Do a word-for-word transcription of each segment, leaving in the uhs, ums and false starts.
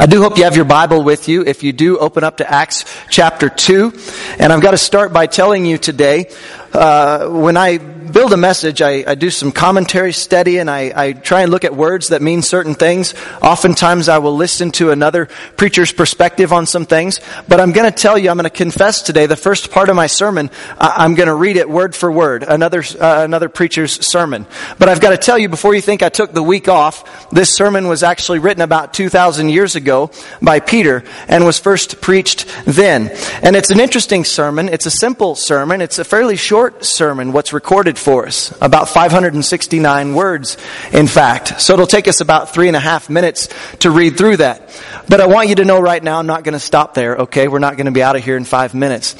I do hope you have your Bible with you. If you do, open up to Acts chapter two. And I've got to start by telling you today, uh, when I build a message, I, I do some commentary study, and I, I try and look at words that mean certain things. Oftentimes I will listen to another preacher's perspective on some things. But I'm going to tell you, I'm going to confess today, the first part of my sermon, I'm going to read it word for word, another uh, another preacher's sermon. But I've got to tell you, before you think I took the week off, this sermon was actually written about two thousand years ago by Peter and was first preached then. And it's an interesting sermon. It's a simple sermon. It's a fairly short sermon, what's recorded for us. About five hundred sixty-nine words, in fact. So it'll take us about three and a half minutes to read through that. But I want you to know right now, I'm not going to stop there, okay? We're not going to be out of here in five minutes.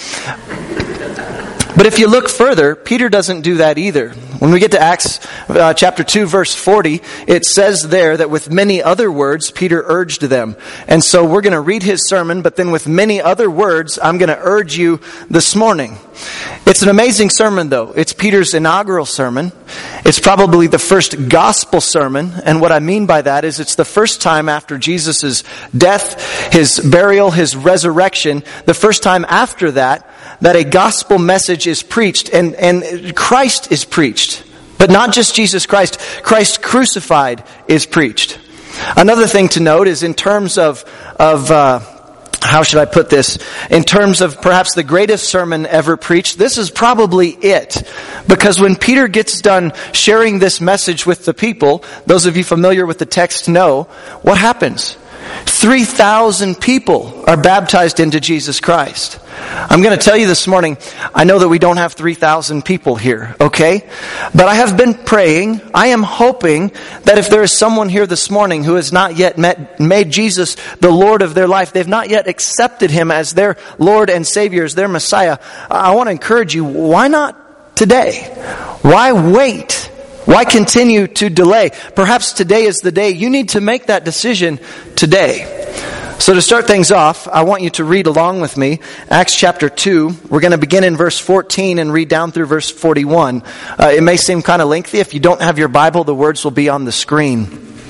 But if you look further, Peter doesn't do that either. When we get to Acts uh, chapter two, verse forty, it says there that with many other words, Peter urged them. And so we're going to read his sermon, but then with many other words, I'm going to urge you this morning. It's an amazing sermon, though. It's Peter's inaugural sermon. It's probably the first gospel sermon. And what I mean by that is it's the first time after Jesus' death, his burial, his resurrection, the first time after that, that a gospel message is preached, and, and Christ is preached. But not just Jesus Christ. Christ crucified is preached. Another thing to note is in terms of, of uh, how should I put this? In terms of perhaps the greatest sermon ever preached, this is probably it. Because when Peter gets done sharing this message with the people, those of you familiar with the text know, what happens? three thousand people are baptized into Jesus Christ. I'm going to tell you this morning, I know that we don't have three thousand people here, okay? But I have been praying, I am hoping that if there is someone here this morning who has not yet met, made Jesus the Lord of their life, they've not yet accepted Him as their Lord and Savior, as their Messiah, I want to encourage you, why not today? Why wait? Why continue to delay? Perhaps today is the day you need to make that decision today. So to start things off, I want you to read along with me Acts chapter two. We're going to begin in verse fourteen and read down through verse forty-one. Uh, it may seem kind of lengthy. If you don't have your Bible, the words will be on the screen.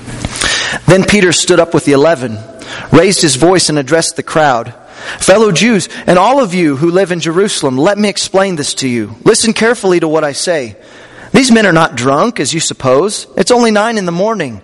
Then Peter stood up with the eleven, raised his voice and addressed the crowd. Fellow Jews, and all of you who live in Jerusalem, let me explain this to you. Listen carefully to what I say. These men are not drunk, as you suppose. It's only nine in the morning.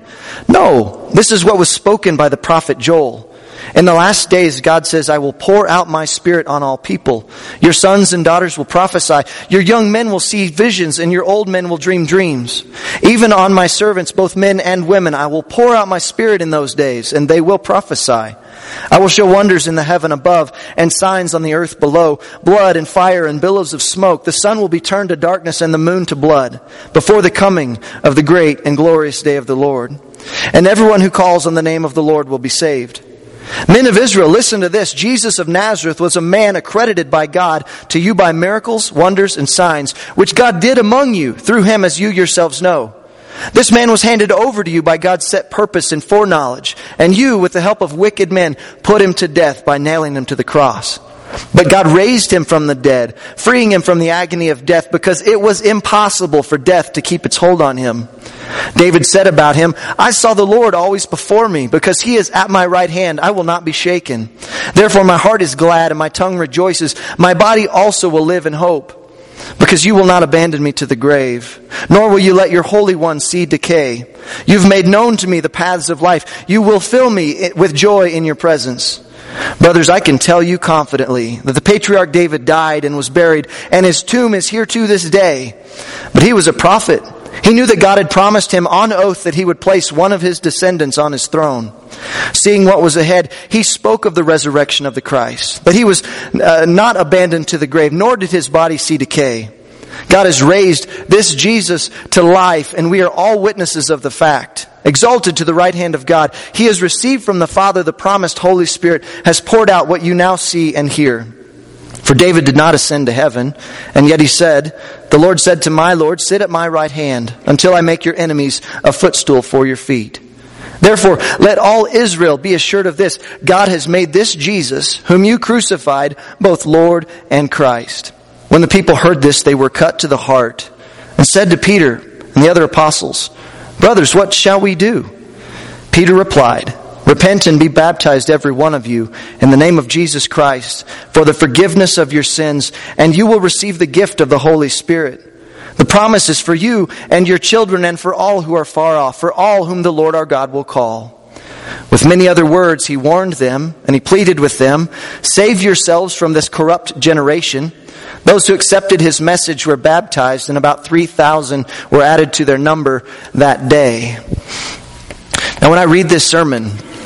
No, this is what was spoken by the prophet Joel. In the last days, God says, I will pour out my Spirit on all people. Your sons and daughters will prophesy. Your young men will see visions, and your old men will dream dreams. Even on my servants, both men and women, I will pour out my Spirit in those days, and they will prophesy. I will show wonders in the heaven above and signs on the earth below, blood and fire and billows of smoke. The sun will be turned to darkness and the moon to blood before the coming of the great and glorious day of the Lord. And everyone who calls on the name of the Lord will be saved. Men of Israel, listen to this. Jesus of Nazareth was a man accredited by God to you by miracles, wonders, and signs, which God did among you through him, as you yourselves know. This man was handed over to you by God's set purpose and foreknowledge, and you, with the help of wicked men, put him to death by nailing him to the cross. But God raised him from the dead, freeing him from the agony of death, because it was impossible for death to keep its hold on him. David said about him, I saw the Lord always before me, because he is at my right hand, I will not be shaken. Therefore my heart is glad and my tongue rejoices. My body also will live in hope. Because you will not abandon me to the grave, nor will you let your Holy One see decay. You've made known to me the paths of life. You will fill me with joy in your presence. Brothers, I can tell you confidently that the patriarch David died and was buried, and his tomb is here to this day. But he was a prophet. He knew that God had promised him on oath that he would place one of his descendants on his throne. Seeing what was ahead, he spoke of the resurrection of the Christ, that he was uh, not abandoned to the grave, nor did his body see decay. God has raised this Jesus to life, and we are all witnesses of the fact. Exalted to the right hand of God, he has received from the Father the promised Holy Spirit, has poured out what you now see and hear. For David did not ascend to heaven, and yet he said, the Lord said to my Lord, sit at my right hand until I make your enemies a footstool for your feet. Therefore, let all Israel be assured of this. God has made this Jesus, whom you crucified, both Lord and Christ. When the people heard this, they were cut to the heart and said to Peter and the other apostles, brothers, what shall we do? Peter replied, Repent and be baptized, every one of you, in the name of Jesus Christ, for the forgiveness of your sins, and you will receive the gift of the Holy Spirit. The promise is for you and your children and for all who are far off, for all whom the Lord our God will call. With many other words, he warned them, and he pleaded with them, save yourselves from this corrupt generation. Those who accepted his message were baptized, and about three thousand were added to their number that day. Now, when I read this sermon,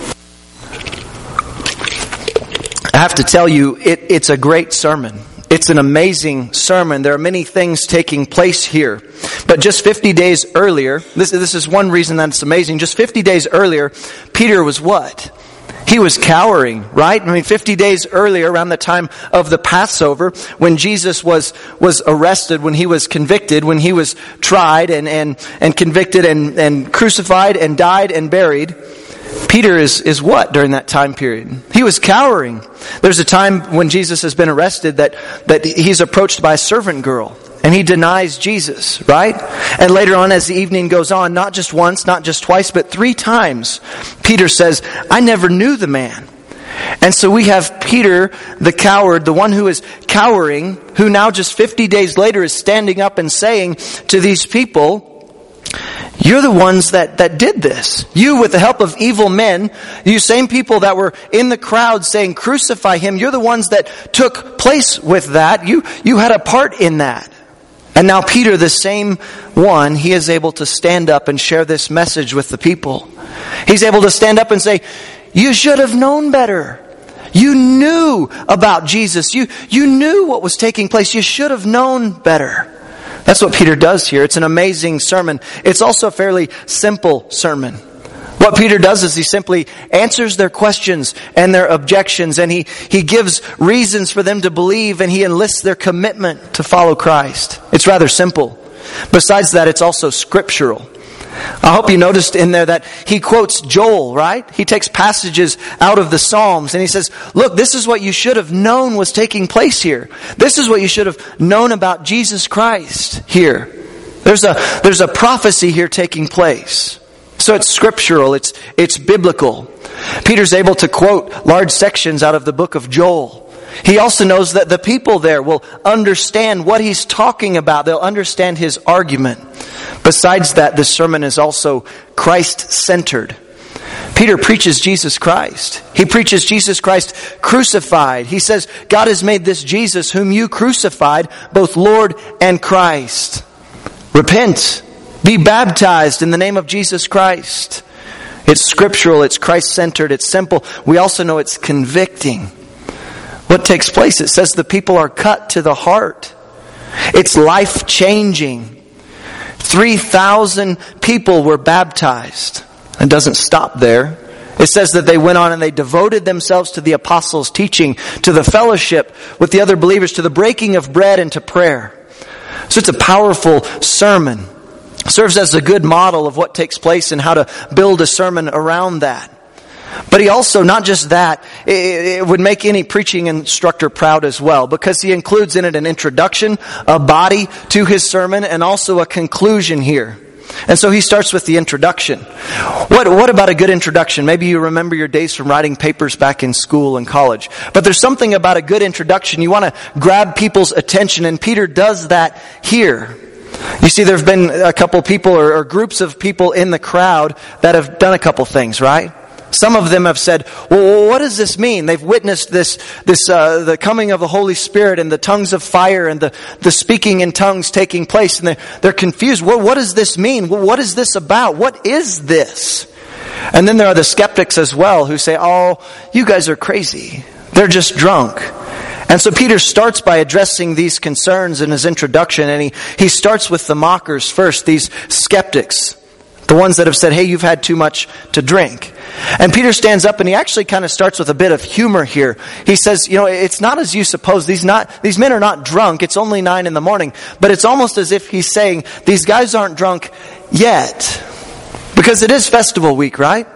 I have to tell you, it, it's a great sermon. It's an amazing sermon. There are many things taking place here. But just fifty days earlier, this, this is one reason that it's amazing. Just fifty days earlier, Peter was what? He was cowering, right? I mean, fifty days earlier, around the time of the Passover, when Jesus was was arrested, when he was convicted, when he was tried and and, and convicted and, and crucified and died and buried, Peter is, is what during that time period? He was cowering. There's a time when Jesus has been arrested that, that he's approached by a servant girl. And he denies Jesus, right? And later on, as the evening goes on, not just once, not just twice, but three times, Peter says, I never knew the man. And so we have Peter, the coward, the one who is cowering, who now just fifty days later is standing up and saying to these people, you're the ones that, that did this. You, with the help of evil men, you same people that were in the crowd saying, crucify him, you're the ones that took place with that. You, you had a part in that. And now Peter, the same one, he is able to stand up and share this message with the people. He's able to stand up and say, you should have known better. You knew about Jesus. You, you knew what was taking place. You should have known better. That's what Peter does here. It's an amazing sermon. It's also a fairly simple sermon. What Peter does is he simply answers their questions and their objections, and he, he gives reasons for them to believe, and he enlists their commitment to follow Christ. It's rather simple. Besides that, it's also scriptural. I hope you noticed in there that he quotes Joel, right? He takes passages out of the Psalms and he says, look, this is what you should have known was taking place here. This is what you should have known about Jesus Christ here. There's a, there's a prophecy here taking place. So it's scriptural, it's, it's biblical. Peter's able to quote large sections out of the book of Joel. He also knows that the people there will understand what he's talking about. They'll understand his argument. Besides that, this sermon is also Christ-centered. Peter preaches Jesus Christ. He preaches Jesus Christ crucified. He says, God has made this Jesus whom you crucified, both Lord and Christ. Repent. Be baptized in the name of Jesus Christ. It's scriptural. It's Christ-centered. It's simple. We also know it's convicting. What takes place? It says the people are cut to the heart. It's life-changing. three thousand people were baptized. It doesn't stop there. It says that they went on and they devoted themselves to the apostles' teaching, to the fellowship with the other believers, to the breaking of bread and to prayer. So it's a powerful sermon. It serves as a good model of what takes place and how to build a sermon around that. But he also, not just that, it would make any preaching instructor proud as well, because he includes in it an introduction, a body to his sermon, and also a conclusion here. And so he starts with the introduction. What, what about a good introduction? Maybe you remember your days from writing papers back in school and college. But there's something about a good introduction. You want to grab people's attention, and Peter does that here. You see, there have been a couple people or, or groups of people in the crowd that have done a couple things, right? Some of them have said, well, what does this mean? They've witnessed this, this, uh, the coming of the Holy Spirit and the tongues of fire and the, the speaking in tongues taking place. And they're, they're confused. Well, what does this mean? Well, what is this about? What is this? And then there are the skeptics as well who say, oh, you guys are crazy. They're just drunk. And so Peter starts by addressing these concerns in his introduction. And he, he starts with the mockers first, these skeptics. The ones that have said, hey, you've had too much to drink. And Peter stands up and he actually kind of starts with a bit of humor here. He says, you know, it's not as you suppose. These not these men are not drunk. It's only nine in the morning. But it's almost as if he's saying, these guys aren't drunk yet. Because it is festival week, right?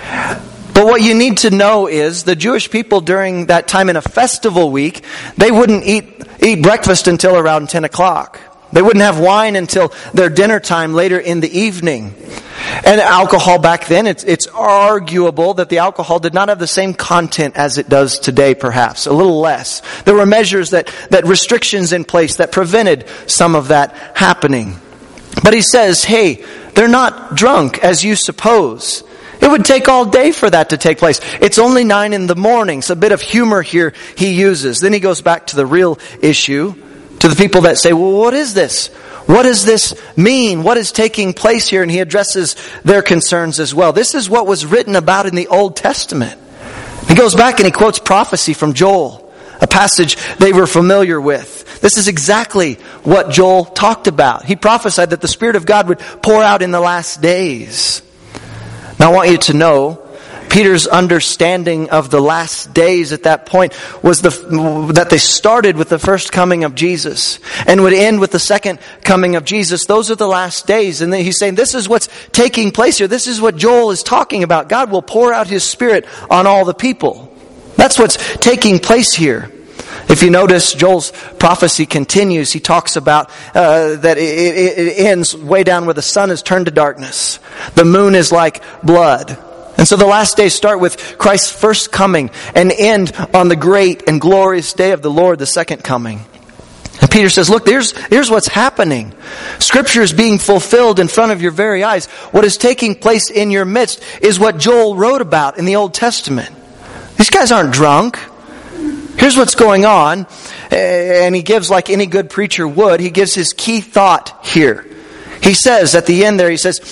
But what you need to know is the Jewish people during that time in a festival week, they wouldn't eat eat breakfast until around ten o'clock. They wouldn't have wine until their dinner time later in the evening. And alcohol back then, it's, it's arguable that the alcohol did not have the same content as it does today, perhaps. A little less. There were measures that, that restrictions in place that prevented some of that happening. But he says, hey, they're not drunk as you suppose. It would take all day for that to take place. It's only nine in the morning. So a bit of humor here he uses. Then he goes back to the real issue, to the people that say, well, what is this? What does this mean? What is taking place here? And he addresses their concerns as well. This is what was written about in the Old Testament. He goes back and he quotes prophecy from Joel, a passage they were familiar with. This is exactly what Joel talked about. He prophesied that the Spirit of God would pour out in the last days. Now I want you to know, Peter's understanding of the last days at that point was the, that they started with the first coming of Jesus and would end with the second coming of Jesus. Those are the last days. And then he's saying this is what's taking place here. This is what Joel is talking about. God will pour out His Spirit on all the people. That's what's taking place here. If you notice, Joel's prophecy continues. He talks about uh, that it, it, it ends way down where the sun is turned to darkness. The moon is like blood. And so the last days start with Christ's first coming and end on the great and glorious day of the Lord, the second coming. And Peter says, look, here's, here's what's happening. Scripture is being fulfilled in front of your very eyes. What is taking place in your midst is what Joel wrote about in the Old Testament. These guys aren't drunk. Here's what's going on. And he gives, like any good preacher would, he gives his key thought here. He says at the end there, he says,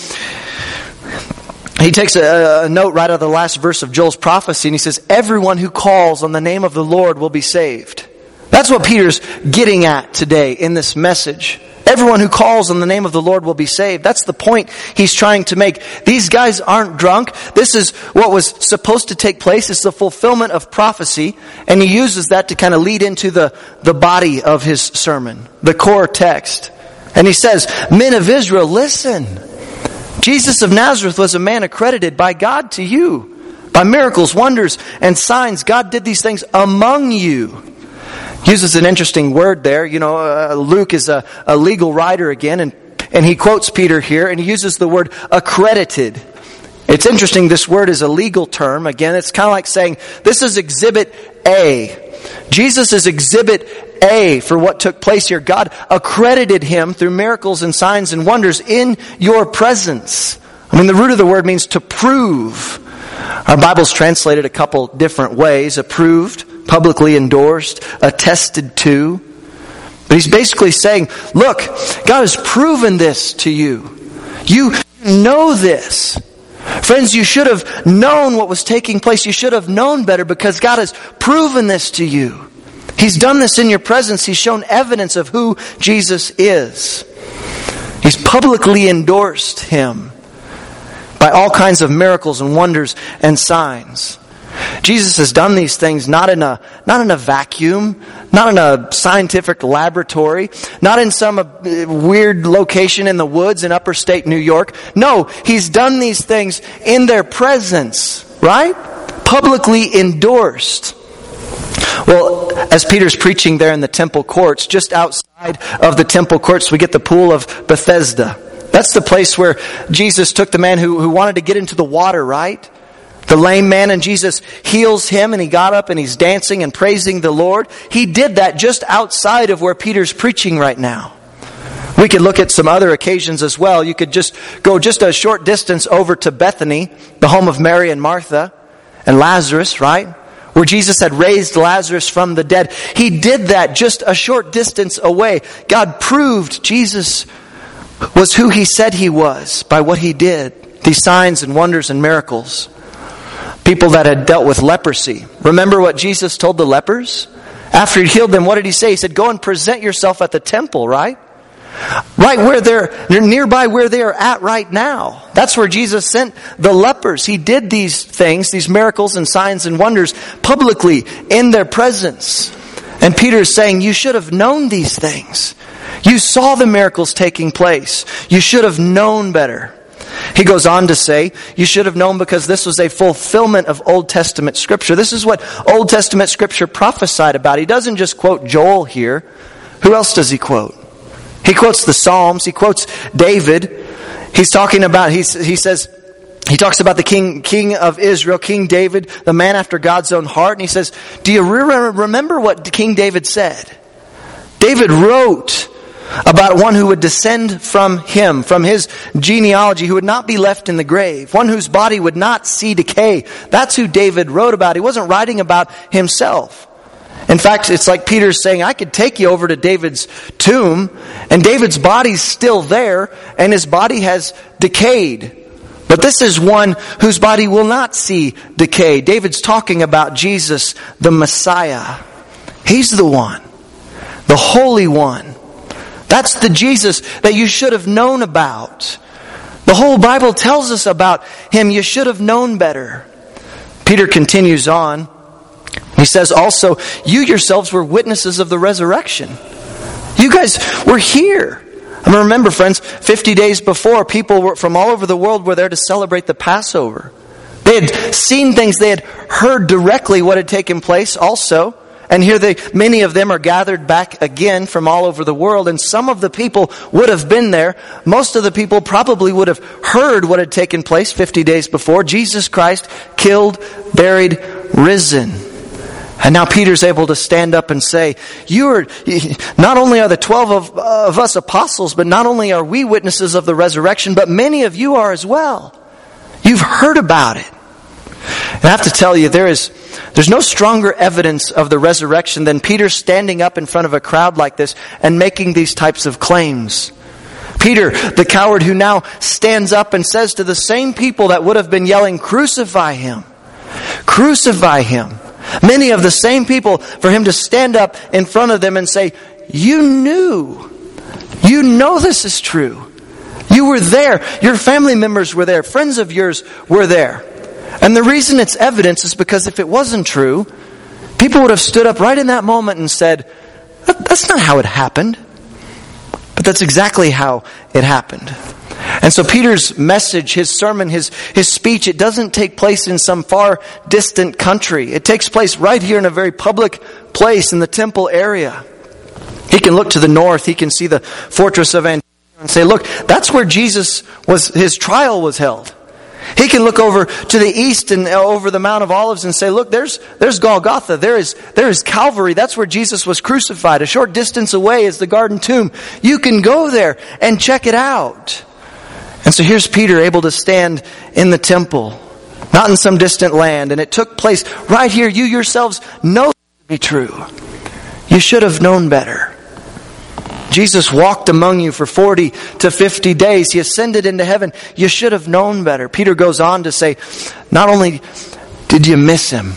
he takes a, a note right out of the last verse of Joel's prophecy, and he says, everyone who calls on the name of the Lord will be saved. That's what Peter's getting at today in this message. Everyone who calls on the name of the Lord will be saved. That's the point he's trying to make. These guys aren't drunk. This is what was supposed to take place. It's the fulfillment of prophecy. And he uses that to kind of lead into the, the body of his sermon, the core text. And he says, men of Israel, listen. Jesus of Nazareth was a man accredited by God to you. By miracles, wonders, and signs, God did these things among you. Uses an interesting word there. You know, uh, Luke is a, a legal writer again, and, and he quotes Peter here, and he uses the word accredited. It's interesting, this word is a legal term. Again, it's kind of like saying, this is exhibit A. Jesus is exhibit A for what took place here. God accredited him through miracles and signs and wonders in your presence. I mean, the root of the word means to prove. Our Bible's translated a couple different ways. Approved, publicly endorsed, attested to. But he's basically saying, look, God has proven this to you. You know this. Friends, you should have known what was taking place. You should have known better because God has proven this to you. He's done this in your presence. He's shown evidence of who Jesus is. He's publicly endorsed him by all kinds of miracles and wonders and signs. Jesus has done these things not in a not in a vacuum, not in a scientific laboratory, not in some uh, weird location in the woods in upper state New York. No, he's done these things in their presence, right? Publicly endorsed. Well, as Peter's preaching there in the temple courts, just outside of the temple courts, we get the pool of Bethesda. That's the place where Jesus took the man who, who wanted to get into the water, right? The lame man, and Jesus heals him, and he got up and he's dancing and praising the Lord. He did that just outside of where Peter's preaching right now. We could look at some other occasions as well. You could just go just a short distance over to Bethany, the home of Mary and Martha and Lazarus, right? Where Jesus had raised Lazarus from the dead. He did that just a short distance away. God proved Jesus was who he said he was by what he did. These signs and wonders and miracles. People that had dealt with leprosy. Remember what Jesus told the lepers? After he healed them, what did he say? He said, go and present yourself at the temple, right? Right where they're, they're nearby where they are at right now. That's where Jesus sent the lepers. He did these things, these miracles and signs and wonders publicly in their presence. And Peter is saying, you should have known these things. You saw the miracles taking place. You should have known better. He goes on to say, you should have known because this was a fulfillment of Old Testament Scripture. This is what Old Testament Scripture prophesied about. He doesn't just quote Joel here. Who else does he quote? He quotes the Psalms. He quotes David. He's talking about, he's, he says, he talks about the king, king of Israel, King David, the man after God's own heart. And he says, do you re- remember what King David said? David wrote about one who would descend from him, from his genealogy, who would not be left in the grave, one whose body would not see decay. That's who David wrote about. He wasn't writing about himself. In fact, it's like Peter's saying, I could take you over to David's tomb, and David's body's still there, and his body has decayed. But this is one whose body will not see decay. David's talking about Jesus, the Messiah. He's the one, the Holy One. That's the Jesus that you should have known about. The whole Bible tells us about Him. You should have known better. Peter continues on. He says also, you yourselves were witnesses of the resurrection. You guys were here. I mean, remember, friends, fifty days before, people were, from all over the world were there to celebrate the Passover. They had seen things. They had heard directly what had taken place also. And here they, many of them are gathered back again from all over the world. And some of the people would have been there. Most of the people probably would have heard what had taken place fifty days before. Jesus Christ killed, buried, risen. And now Peter's able to stand up and say, you are, not only are the twelve of, of us apostles, but not only are we witnesses of the resurrection, but many of you are as well. You've heard about it. And I have to tell you, there is, there's no stronger evidence of the resurrection than Peter standing up in front of a crowd like this and making these types of claims. Peter, the coward who now stands up and says to the same people that would have been yelling, crucify him, crucify him. Many of the same people, for him to stand up in front of them and say, you knew, you know this is true. You were there. Your family members were there. Friends of yours were there. And the reason it's evidence is because if it wasn't true, people would have stood up right in that moment and said, that's not how it happened. But that's exactly how it happened. And so Peter's message, his sermon, his, his speech, it doesn't take place in some far distant country. It takes place right here in a very public place in the temple area. He can look to the north. He can see the fortress of Antioch and say, look, that's where Jesus was, his trial was held. He can look over to the east and over the Mount of Olives and say, look, there's, there's Golgotha. There is, there is Calvary. That's where Jesus was crucified. A short distance away is the garden tomb. You can go there and check it out. And so here's Peter able to stand in the temple, not in some distant land. And it took place right here. You yourselves know it to be true. You should have known better. Jesus walked among you for forty to fifty days. He ascended into heaven. You should have known better. Peter goes on to say, not only did you miss him,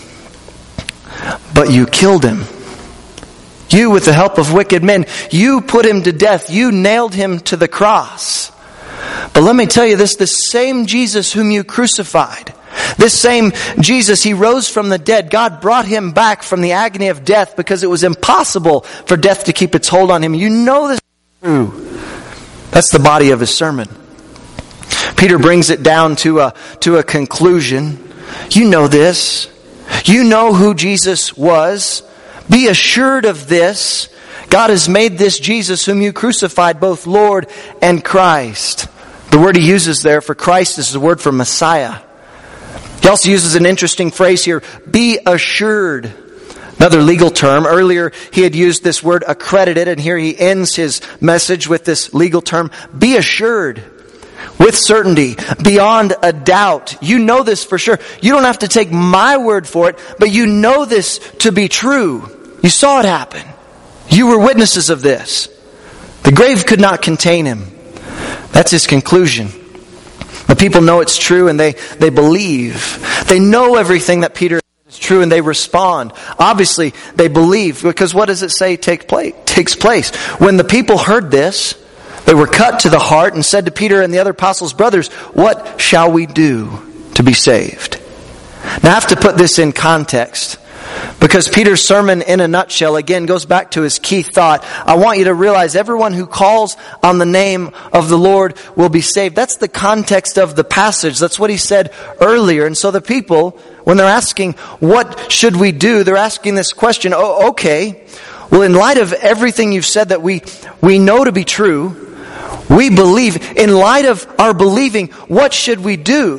but you killed him. You, with the help of wicked men, you put him to death. You nailed him to the cross. But let me tell you this, this same Jesus whom you crucified, this same Jesus, He rose from the dead. God brought Him back from the agony of death because it was impossible for death to keep its hold on Him. You know this is true. That's the body of His sermon. Peter brings it down to a, to a conclusion. You know this. You know who Jesus was. Be assured of this. God has made this Jesus whom you crucified both Lord and Christ. The word he uses there for Christ is the word for Messiah. He also uses an interesting phrase here, be assured. Another legal term. Earlier he had used this word accredited, and here he ends his message with this legal term, be assured. With certainty, beyond a doubt. You know this for sure. You don't have to take my word for it, but you know this to be true. You saw it happen. You were witnesses of this. The grave could not contain him. That's his conclusion. The people know it's true and they, they believe. They know everything that Peter said is true and they respond. Obviously, they believe because what does it say take place, takes place? When the people heard this, they were cut to the heart and said to Peter and the other apostles, brothers, what shall we do to be saved? Now I have to put this in context. Because Peter's sermon in a nutshell, again, goes back to his key thought. I want you to realize everyone who calls on the name of the Lord will be saved. That's the context of the passage. That's what he said earlier. And so the people, when they're asking, what should we do? They're asking this question, oh, okay, Well, in light of everything you've said that we, we know to be true, we believe, in light of our believing, what should we do?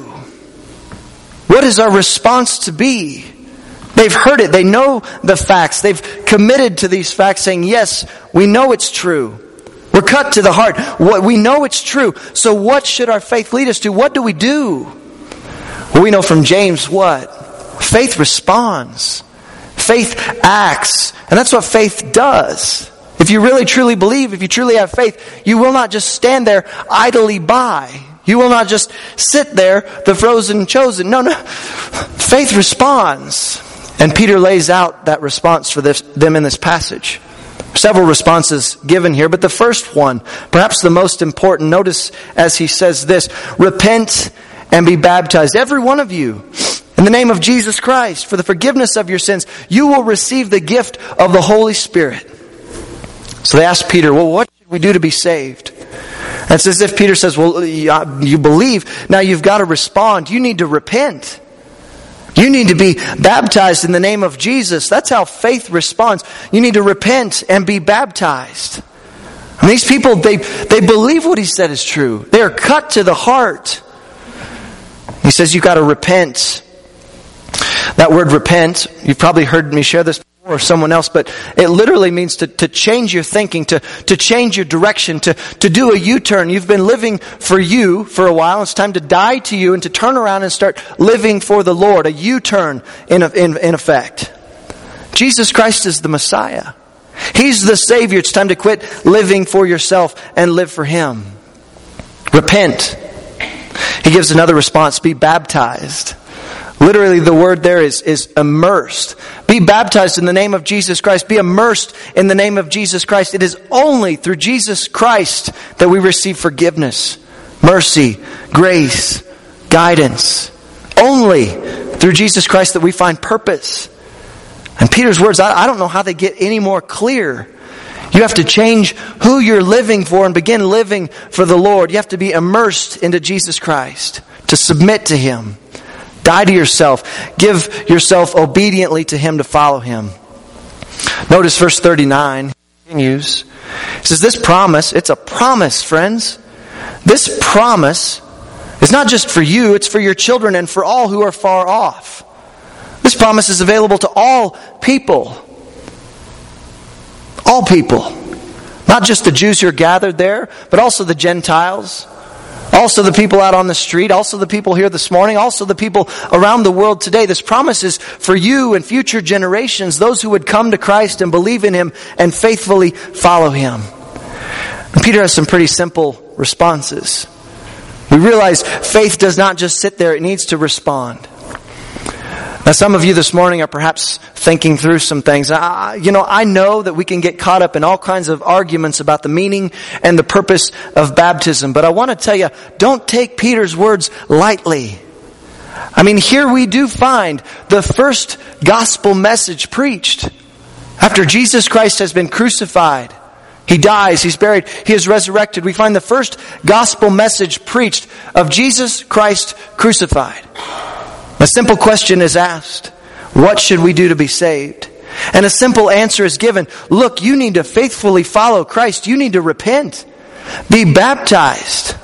What is our response to be? They've heard it. They know the facts. They've committed to these facts saying, yes, we know it's true. We're cut to the heart. What we know it's true. So what should our faith lead us to? What do we do? Well, we know from James what? Faith responds. Faith acts. And that's what faith does. If you really truly believe, if you truly have faith, you will not just stand there idly by. You will not just sit there, the frozen chosen. No, no. Faith responds. And Peter lays out that response for this, them in this passage. Several responses given here, but the first one, perhaps the most important, notice as he says this, repent and be baptized, every one of you, in the name of Jesus Christ, for the forgiveness of your sins. You will receive the gift of the Holy Spirit. So they asked Peter, well, what should we do to be saved? And it's as if Peter says, well, you believe, now you've got to respond. You need to repent. You need to be baptized in the name of Jesus. That's how faith responds. You need to repent and be baptized. And these people, they, they believe what he said is true. They are cut to the heart. He says you've got to repent. That word repent, you've probably heard me share this before or someone else, but it literally means to, to change your thinking, to, to change your direction, to, to do a U-turn. You've been living for you for a while. It's time to die to you and to turn around and start living for the Lord. A U-turn in, in, in effect. Jesus Christ is the Messiah. He's the Savior. It's time to quit living for yourself and live for Him. Repent. He gives another response, be baptized. Literally, the word there is, is immersed. Be baptized in the name of Jesus Christ. Be immersed in the name of Jesus Christ. It is only through Jesus Christ that we receive forgiveness, mercy, grace, guidance. Only through Jesus Christ that we find purpose. And Peter's words, I, I don't know how they get any more clear. You have to change who you're living for and begin living for the Lord. You have to be immersed into Jesus Christ, to submit to Him. Die to yourself. Give yourself obediently to Him to follow Him. Notice verse thirty-nine continues. It says this promise, it's a promise, friends. This promise is not just for you, it's for your children and for all who are far off. This promise is available to all people. All people. Not just the Jews who are gathered there, but also the Gentiles. Also the people out on the street, also the people here this morning, also the people around the world today. This promise is for you and future generations, those who would come to Christ and believe in Him and faithfully follow Him. And Peter has some pretty simple responses. We realize faith does not just sit there, it needs to respond. Now some of you this morning are perhaps thinking through some things. Uh, you know, I know that we can get caught up in all kinds of arguments about the meaning and the purpose of baptism. But I want to tell you, don't take Peter's words lightly. I mean, here we do find the first gospel message preached. After Jesus Christ has been crucified, He dies, He's buried, He is resurrected. We find the first gospel message preached of Jesus Christ crucified. A simple question is asked. What should we do to be saved? And a simple answer is given. Look, you need to faithfully follow Christ. You need to repent. Be baptized.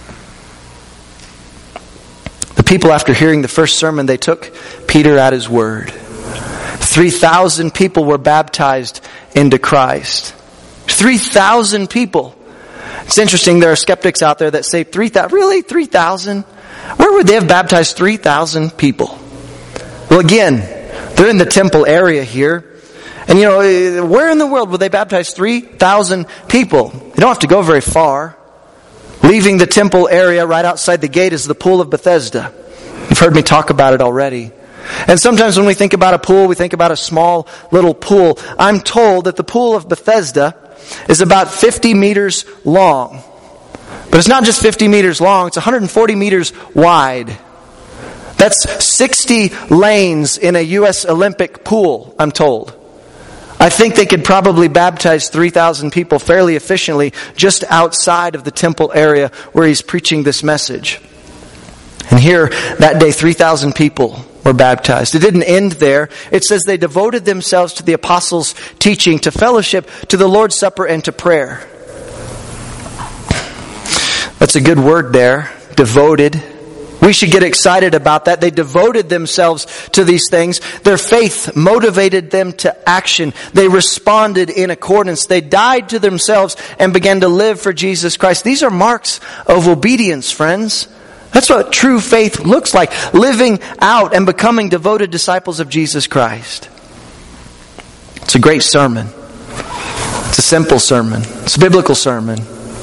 The people, after hearing the first sermon, they took Peter at his word. three thousand people were baptized into Christ. three thousand people. It's interesting, there are skeptics out there that say, three thousand, really? three thousand? Where would they have baptized three thousand people? Well, again, they're in the temple area here. And you know, where in the world would they baptize three thousand people? They don't have to go very far. Leaving the temple area right outside the gate is the pool of Bethesda. You've heard me talk about it already. And sometimes when we think about a pool, we think about a small little pool. I'm told that the pool of Bethesda is about fifty meters long. But it's not just fifty meters long, it's one hundred forty meters wide. That's sixty lanes in a U S Olympic pool, I'm told. I think they could probably baptize three thousand people fairly efficiently just outside of the temple area where he's preaching this message. And here, that day, three thousand people were baptized. It didn't end there. It says they devoted themselves to the apostles' teaching, to fellowship, to the Lord's Supper, and to prayer. That's a good word there, devoted. We should get excited about that. They devoted themselves to these things. Their faith motivated them to action. They responded in accordance. They died to themselves and began to live for Jesus Christ. These are marks of obedience, friends. That's what true faith looks like. Living out and becoming devoted disciples of Jesus Christ. It's a great sermon. It's a simple sermon. It's a biblical sermon.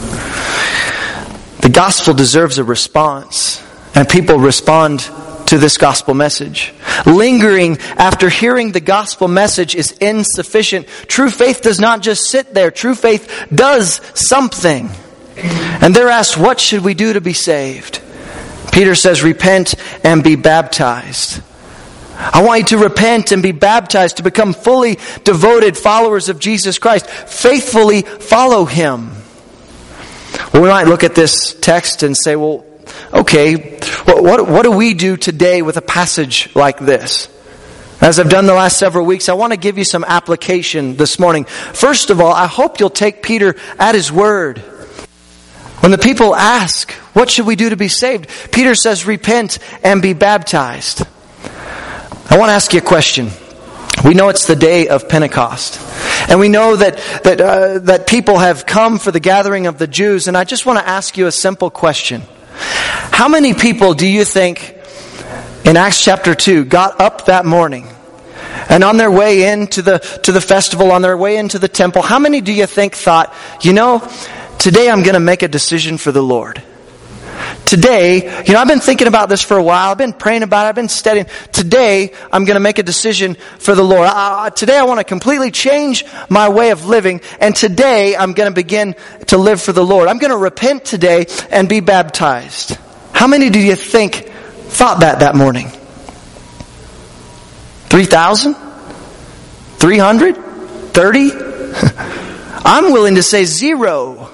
The gospel deserves a response. And people respond to this gospel message. Lingering after hearing the gospel message is insufficient. True faith does not just sit there. True faith does something. And they're asked, what should we do to be saved? Peter says, repent and be baptized. I want you to repent and be baptized to become fully devoted followers of Jesus Christ. Faithfully follow Him. Well, we might look at this text and say, well, okay, what, what, what do we do today with a passage like this? As I've done the last several weeks, I want to give you some application this morning. First of all, I hope you'll take Peter at his word. When the people ask, what should we do to be saved? Peter says, repent and be baptized. I want to ask you a question. We know it's the day of Pentecost. And we know that that uh, that people have come for the gathering of the Jews. And I just want to ask you a simple question. How many people do you think in Acts chapter two got up that morning and on their way into the to the festival, on their way into the temple, how many do you think thought, you know, today I'm going to make a decision for the Lord? Today, you know, I've been thinking about this for a while. I've been praying about it. I've been studying. Today, I'm going to make a decision for the Lord. I, today, I want to completely change my way of living. And today, I'm going to begin to live for the Lord. I'm going to repent today and be baptized. How many do you think thought that that morning? three thousand? three hundred? thirty? I'm willing to say zero.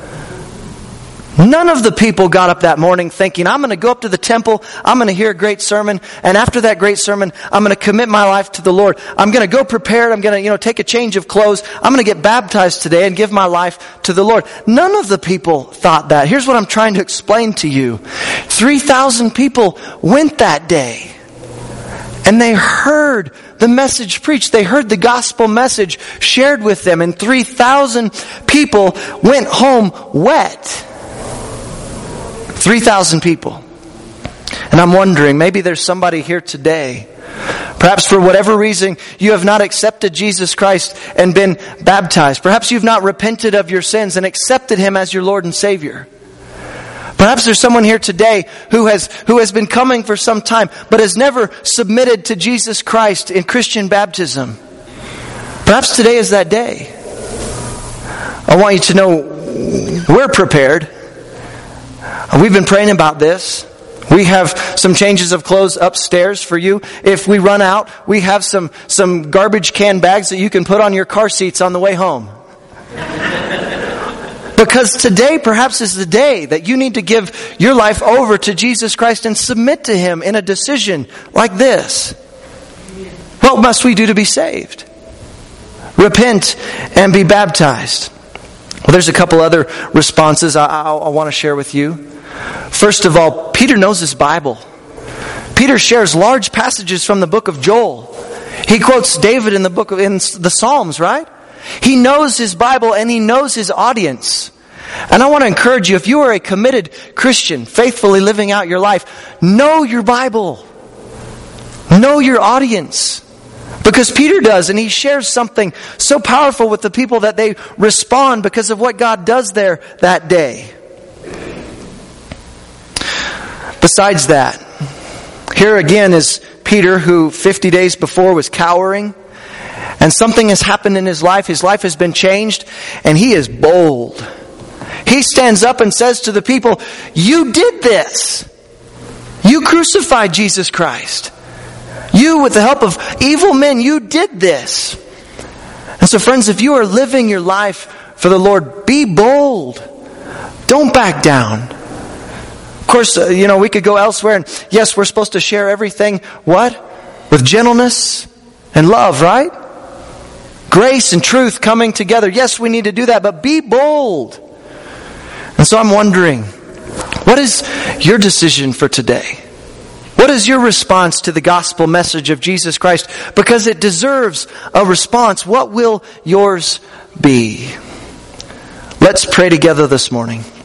None of the people got up that morning thinking, I'm going to go up to the temple, I'm going to hear a great sermon, and after that great sermon, I'm going to commit my life to the Lord. I'm going to go prepared, I'm going to, you know, take a change of clothes, I'm going to get baptized today and give my life to the Lord. None of the people thought that. Here's what I'm trying to explain to you. three thousand people went that day, and they heard the message preached. They heard the gospel message shared with them, and three thousand people went home wet. three thousand people. And I'm wondering, maybe there's somebody here today, perhaps for whatever reason you have not accepted Jesus Christ and been baptized. Perhaps you've not repented of your sins and accepted Him as your Lord and Savior. Perhaps there's someone here today who has who has been coming for some time but has never submitted to Jesus Christ in Christian baptism. Perhaps today is that day. I want you to know we're prepared. We've been praying about this. We have some changes of clothes upstairs for you. If we run out, we have some, some garbage can bags that you can put on your car seats on the way home. Because today perhaps is the day that you need to give your life over to Jesus Christ and submit to Him in a decision like this. What must we do to be saved? Repent and be baptized. Well, there's a couple other responses I, I, I want to share with you. First of all, Peter knows his Bible. Peter shares large passages from the book of Joel. He quotes David in the book of in the Psalms, right? He knows his Bible and he knows his audience. And I want to encourage you, if you are a committed Christian, faithfully living out your life, know your Bible. Know your audience. Because Peter does, and he shares something so powerful with the people that they respond because of what God does there that day. Besides that, here again is Peter, who fifty days before was cowering, and something has happened in his life. His life has been changed, and he is bold. He stands up and says to the people, you did this. You crucified Jesus Christ. You, with the help of evil men, you did this. And so friends, if you are living your life for the Lord, be bold. Don't back down. course, uh, you know, we could go elsewhere, and yes, we're supposed to share everything, what? With gentleness and love, right? Grace and truth coming together. Yes, we need to do that, but be bold. And so I'm wondering, what is your decision for today? What is your response to the gospel message of Jesus Christ? Because it deserves a response. What will yours be? Let's pray together this morning.